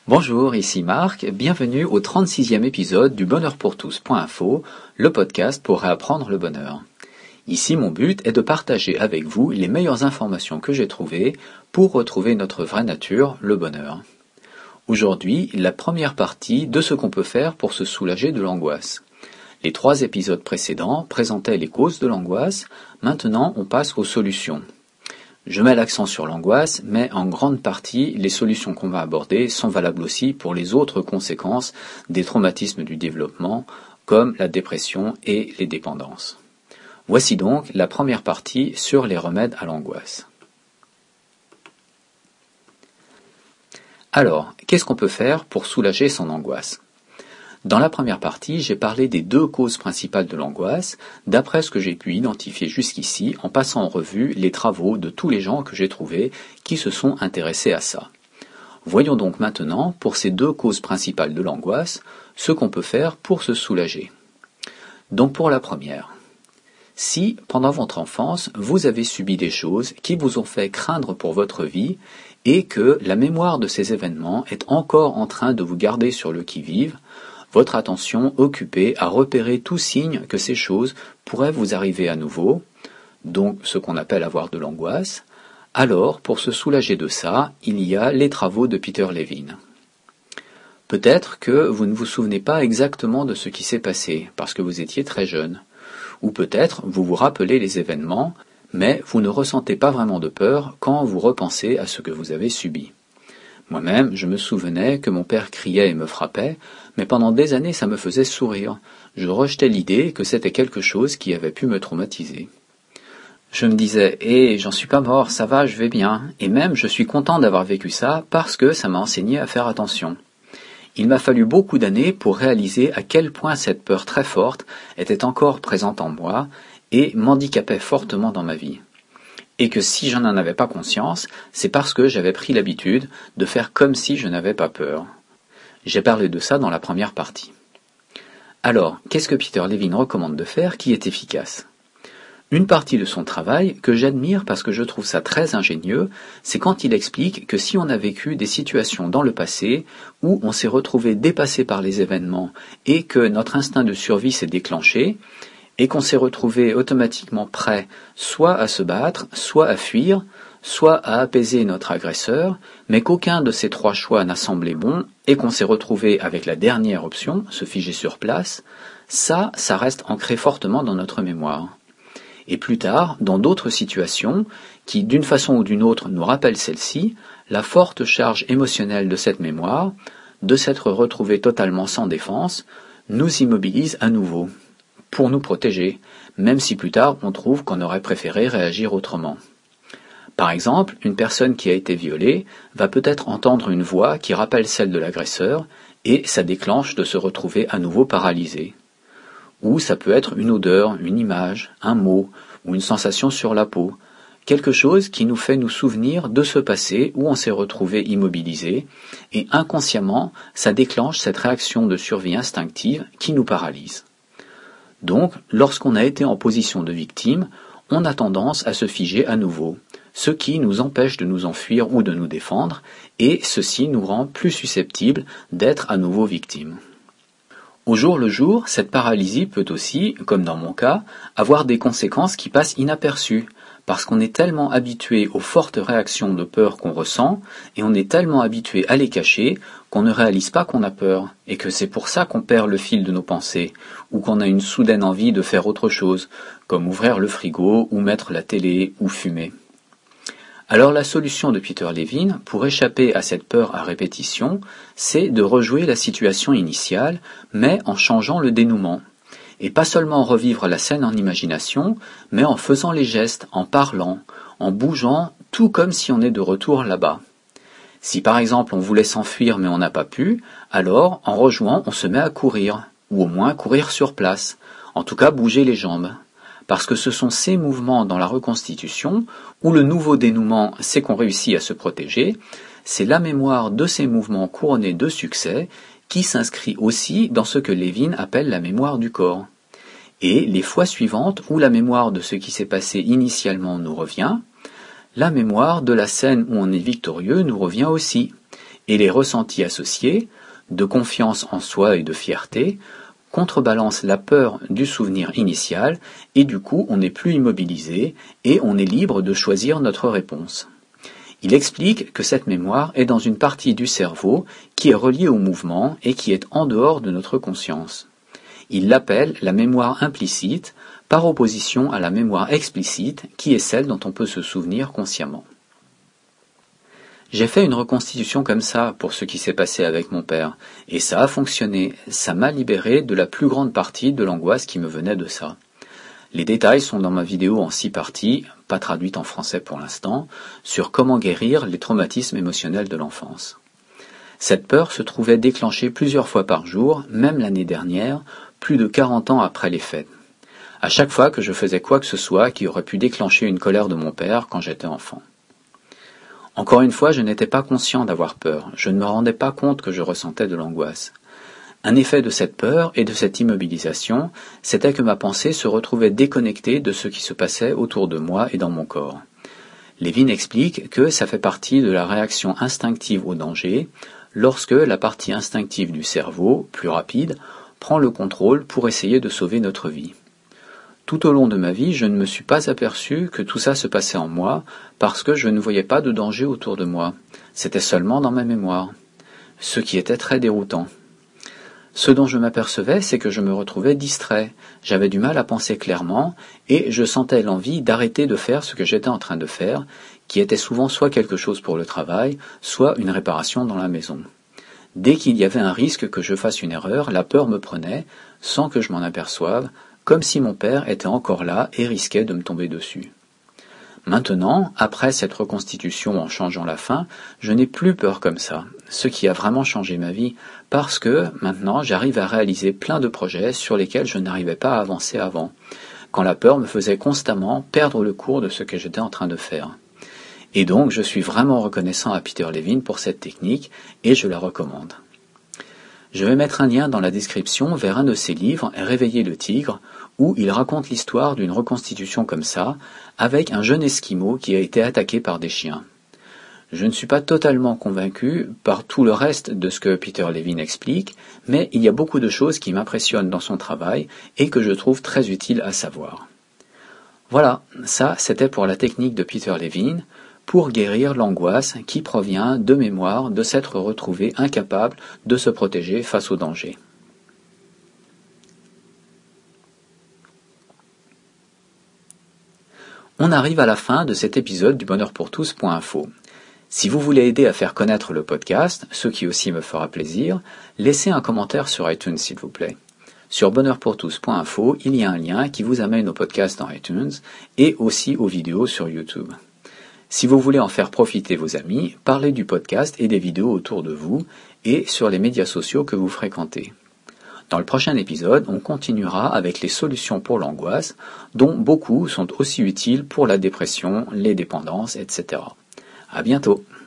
Bonjour, ici Marc, bienvenue au 36e épisode du bonheurpourtous.info, le podcast pour réapprendre le bonheur. Ici, mon but est de partager avec vous les meilleures informations que j'ai trouvées pour retrouver notre vraie nature, le bonheur. Aujourd'hui, la première partie de ce qu'on peut faire pour se soulager de l'angoisse. Les 3 épisodes précédents présentaient les causes de l'angoisse, maintenant on passe aux solutions. Je mets l'accent sur l'angoisse, mais en grande partie, les solutions qu'on va aborder sont valables aussi pour les autres conséquences des traumatismes du développement, comme la dépression et les dépendances. Voici donc la première partie sur les remèdes à l'angoisse. Alors, qu'est-ce qu'on peut faire pour soulager son angoisse ? Dans la première partie, j'ai parlé des 2 causes principales de l'angoisse, d'après ce que j'ai pu identifier jusqu'ici en passant en revue les travaux de tous les gens que j'ai trouvés qui se sont intéressés à ça. Voyons donc maintenant, pour ces 2 causes principales de l'angoisse, ce qu'on peut faire pour se soulager. Donc pour la première, si, pendant votre enfance, vous avez subi des choses qui vous ont fait craindre pour votre vie et que la mémoire de ces événements est encore en train de vous garder sur le qui-vive, votre attention occupée à repérer tout signe que ces choses pourraient vous arriver à nouveau, donc ce qu'on appelle avoir de l'angoisse, alors pour se soulager de ça, il y a les travaux de Peter Levine. Peut-être que vous ne vous souvenez pas exactement de ce qui s'est passé, parce que vous étiez très jeune, ou peut-être vous vous rappelez les événements, mais vous ne ressentez pas vraiment de peur quand vous repensez à ce que vous avez subi. Moi-même, je me souvenais que mon père criait et me frappait, mais pendant des années ça me faisait sourire. Je rejetais l'idée que c'était quelque chose qui avait pu me traumatiser. Je me disais, j'en suis pas mort, ça va, je vais bien, et même je suis content d'avoir vécu ça parce que ça m'a enseigné à faire attention. Il m'a fallu beaucoup d'années pour réaliser à quel point cette peur très forte était encore présente en moi et m'handicapait fortement dans ma vie. Et que si je n'en avais pas conscience, c'est parce que j'avais pris l'habitude de faire comme si je n'avais pas peur. J'ai parlé de ça dans la première partie. Alors, qu'est-ce que Peter Levine recommande de faire qui est efficace ? Une partie de son travail, que j'admire parce que je trouve ça très ingénieux, c'est quand il explique que si on a vécu des situations dans le passé où on s'est retrouvé dépassé par les événements et que notre instinct de survie s'est déclenché, et qu'on s'est retrouvé automatiquement prêt soit à se battre, soit à fuir, soit à apaiser notre agresseur, mais qu'aucun de ces 3 choix n'a semblé bon, et qu'on s'est retrouvé avec la dernière option, se figer sur place, ça reste ancré fortement dans notre mémoire. Et plus tard, dans d'autres situations, qui d'une façon ou d'une autre nous rappellent celle-ci, la forte charge émotionnelle de cette mémoire, de s'être retrouvé totalement sans défense, nous immobilise à nouveau, pour nous protéger, même si plus tard on trouve qu'on aurait préféré réagir autrement. Par exemple, une personne qui a été violée va peut-être entendre une voix qui rappelle celle de l'agresseur et ça déclenche de se retrouver à nouveau paralysé. Ou ça peut être une odeur, une image, un mot ou une sensation sur la peau, quelque chose qui nous fait nous souvenir de ce passé où on s'est retrouvé immobilisé et inconsciemment ça déclenche cette réaction de survie instinctive qui nous paralyse. Donc, lorsqu'on a été en position de victime, on a tendance à se figer à nouveau, ce qui nous empêche de nous enfuir ou de nous défendre, et ceci nous rend plus susceptibles d'être à nouveau victimes. Au jour le jour, cette paralysie peut aussi, comme dans mon cas, avoir des conséquences qui passent inaperçues, parce qu'on est tellement habitué aux fortes réactions de peur qu'on ressent, et on est tellement habitué à les cacher, qu'on ne réalise pas qu'on a peur, et que c'est pour ça qu'on perd le fil de nos pensées, ou qu'on a une soudaine envie de faire autre chose, comme ouvrir le frigo, ou mettre la télé, ou fumer. Alors la solution de Peter Levine, pour échapper à cette peur à répétition, c'est de rejouer la situation initiale, mais en changeant le dénouement. Et pas seulement revivre la scène en imagination, mais en faisant les gestes, en parlant, en bougeant, tout comme si on est de retour là-bas. Si par exemple on voulait s'enfuir mais on n'a pas pu, alors en rejouant on se met à courir, ou au moins courir sur place, en tout cas bouger les jambes. Parce que ce sont ces mouvements dans la reconstitution, où le nouveau dénouement c'est qu'on réussit à se protéger, c'est la mémoire de ces mouvements couronnés de succès qui s'inscrit aussi dans ce que Levine appelle la mémoire du corps. Et les fois suivantes où la mémoire de ce qui s'est passé initialement nous revient, la mémoire de la scène où on est victorieux nous revient aussi. et les ressentis associés, de confiance en soi et de fierté, contrebalancent la peur du souvenir initial et du coup on n'est plus immobilisé et on est libre de choisir notre réponse. Il explique que cette mémoire est dans une partie du cerveau qui est reliée au mouvement et qui est en dehors de notre conscience. Il l'appelle la mémoire implicite, par opposition à la mémoire explicite qui est celle dont on peut se souvenir consciemment. J'ai fait une reconstitution comme ça pour ce qui s'est passé avec mon père, et ça a fonctionné, ça m'a libéré de la plus grande partie de l'angoisse qui me venait de ça. Les détails sont dans ma vidéo en 6 parties, pas traduite en français pour l'instant, sur comment guérir les traumatismes émotionnels de l'enfance. Cette peur se trouvait déclenchée plusieurs fois par jour, même l'année dernière, plus de 40 ans après les faits. À chaque fois que je faisais quoi que ce soit qui aurait pu déclencher une colère de mon père quand j'étais enfant. Encore une fois, je n'étais pas conscient d'avoir peur, je ne me rendais pas compte que je ressentais de l'angoisse. Un effet de cette peur et de cette immobilisation, c'était que ma pensée se retrouvait déconnectée de ce qui se passait autour de moi et dans mon corps. Levin explique que ça fait partie de la réaction instinctive au danger, lorsque la partie instinctive du cerveau, plus rapide, prend le contrôle pour essayer de sauver notre vie. Tout au long de ma vie, je ne me suis pas aperçu que tout ça se passait en moi parce que je ne voyais pas de danger autour de moi. C'était seulement dans ma mémoire. Ce qui était très déroutant. Ce dont je m'apercevais, c'est que je me retrouvais distrait. J'avais du mal à penser clairement et je sentais l'envie d'arrêter de faire ce que j'étais en train de faire, qui était souvent soit quelque chose pour le travail, soit une réparation dans la maison. Dès qu'il y avait un risque que je fasse une erreur, la peur me prenait, sans que je m'en aperçoive, comme si mon père était encore là et risquait de me tomber dessus. Maintenant, après cette reconstitution en changeant la fin, je n'ai plus peur comme ça, ce qui a vraiment changé ma vie, parce que maintenant j'arrive à réaliser plein de projets sur lesquels je n'arrivais pas à avancer avant, quand la peur me faisait constamment perdre le cours de ce que j'étais en train de faire. Et donc je suis vraiment reconnaissant à Peter Levin pour cette technique et je la recommande. Je vais mettre un lien dans la description vers un de ses livres, Réveiller le tigre, où il raconte l'histoire d'une reconstitution comme ça, avec un jeune esquimau qui a été attaqué par des chiens. Je ne suis pas totalement convaincu par tout le reste de ce que Peter Levin explique, mais il y a beaucoup de choses qui m'impressionnent dans son travail et que je trouve très utiles à savoir. Voilà, ça c'était pour la technique de Peter Levin, pour guérir l'angoisse qui provient de mémoire de s'être retrouvé incapable de se protéger face au danger. On arrive à la fin de cet épisode du bonheurpourtous.info. Si vous voulez aider à faire connaître le podcast, ce qui aussi me fera plaisir, laissez un commentaire sur iTunes s'il vous plaît. Sur bonheurpourtous.info, il y a un lien qui vous amène au podcast dans iTunes et aussi aux vidéos sur YouTube. Si vous voulez en faire profiter vos amis, parlez du podcast et des vidéos autour de vous et sur les médias sociaux que vous fréquentez. Dans le prochain épisode, on continuera avec les solutions pour l'angoisse, dont beaucoup sont aussi utiles pour la dépression, les dépendances, etc. À bientôt.